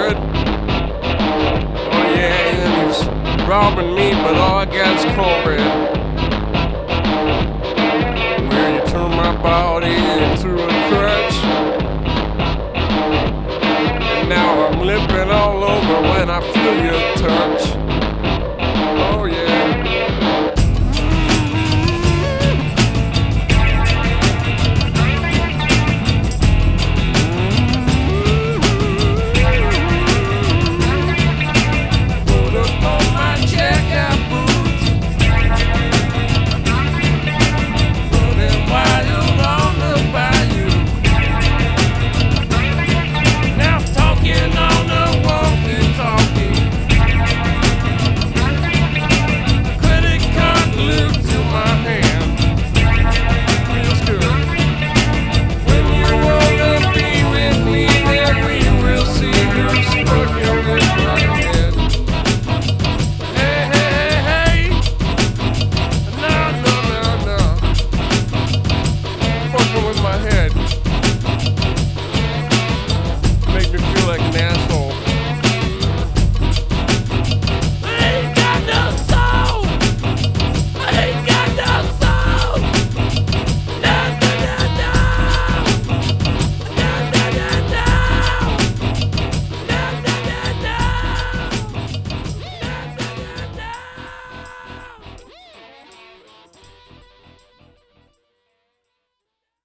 cornbread. Oh yeah, and he's robbing me, but all I got is cornbread. Where you turn my body into a crutch, and now I'm limping all over when I feel your touch. Oh yeah. With my head.